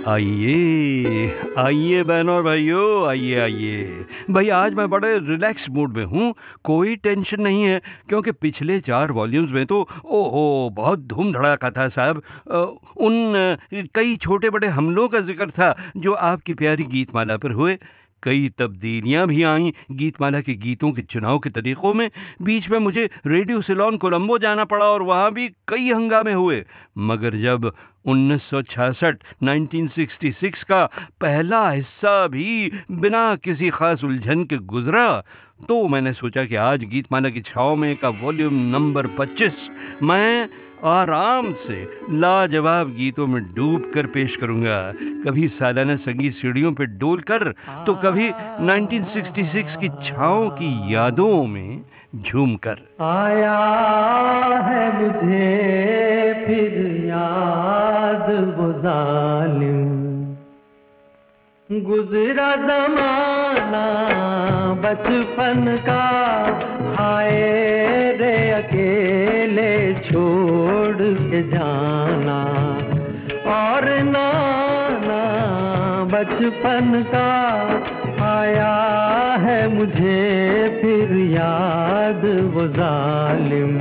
आइए, आइए बहनों और भाइयों, आइए, आइए। भई आज मैं बड़े रिलैक्स मूड में हूँ, कोई टेंशन नहीं है क्योंकि पिछले 4 वॉल्यूम्स में तो ओहो! बहुत धूम-धड़ाका था साहब। कई छोटे-बड़े हमलों का ज़िक्र था जो आपकी प्यारी गीतमाला पर हुए। कई तब्दीलियाँ भी आईं गीतमाला के गीतों के चुनाव के तरीकों में। बीच में मुझे रेडियो सिलोन कोलंबो जाना पड़ा और वहाँ भी कई हंगामे हुए। मगर जब 1966 1966 का पहला हिस्सा भी बिना किसी खास उलझन के गुजरा, तो मैंने सोचा कि आज गीतमाला की छाँव में का वॉल्यूम नंबर 25 मैं आराम से लाजवाब गीतों में डूब कर पेश करूंगा। कभी सालाना संगीत सीढ़ियों पर डोल कर, तो कभी 1966 की छाँव की यादों में झूम कर। आया है मुझे फिर याद वो जालिम गुजरा जमाना बचपन का। हाय रे अकेले छोड़ के जाना और नाना बचपन का। आया है मुझे फिर याद वो जालिम।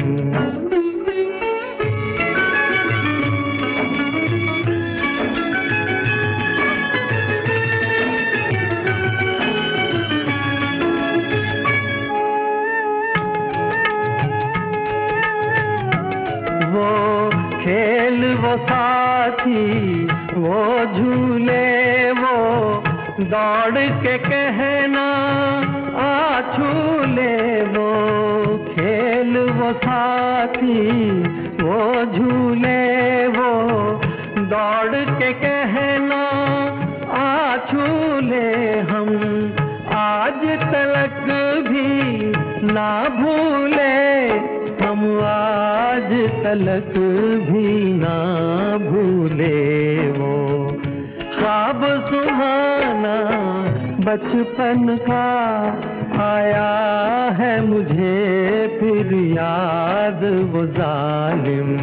वो खेल वो साथी वो झूले वो दौड़ के कहना आ छूले। वो खेल वो साथी वो झूले वो दौड़ के कहना आ छूले। हम आज तलक भी ना भूले, हम आज तलक भी ना भूले। वो ख्वाब सुहाना बचपन का आया है मुझे फिर याद वो जालिम।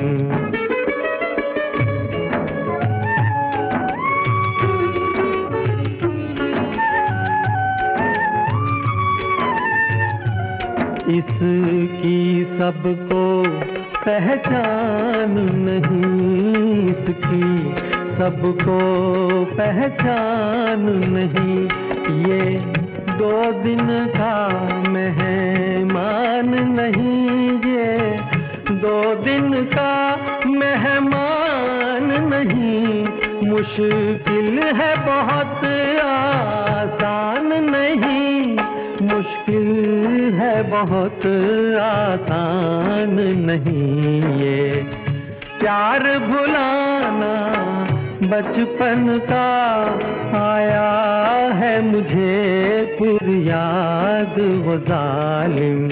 इसकी सबको पहचान नहीं, इसकी सबको पहचान नहीं। ये 2 दिन का मेहमान नहीं, ये 2 दिन का मेहमान नहीं। मुश्किल है बहुत आसान नहीं, मुश्किल है बहुत आसान नहीं। ये प्यार भुलाना बचपन का आया है मुझे फिर याद वो जालिम।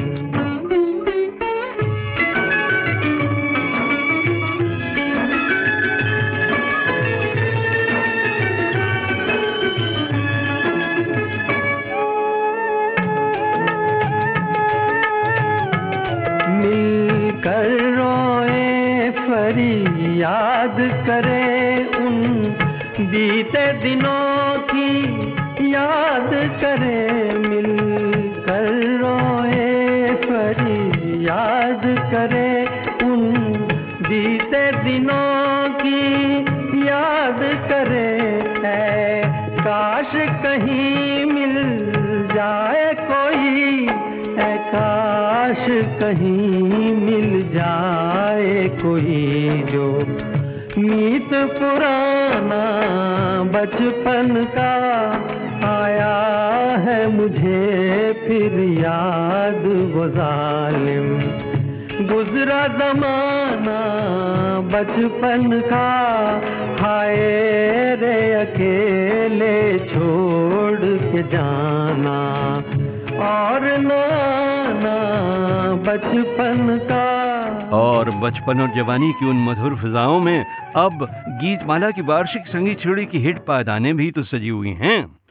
मिलकर रोए फरियाद करे उन बीते दिनों की याद करे। मिलकर रोए फरियाद करे उन बीते दिनों की याद करे। है काश कहीं मिल जाए कोई, है काश कहीं मिल जाए कोई जो मीत पुराना बचपन का आया है मुझे फिर याद वो जालिम। गुजरा जमाना बचपन का हाय रे अकेले छोड़ के जाना और नाना बचपन का। और बचपन और जवानी की उन मधुर फिजाओं में अब गीतमाला की वार्षिक संगीत सीढ़ी की हिट पायदानें भी तो सजी हुई हैं।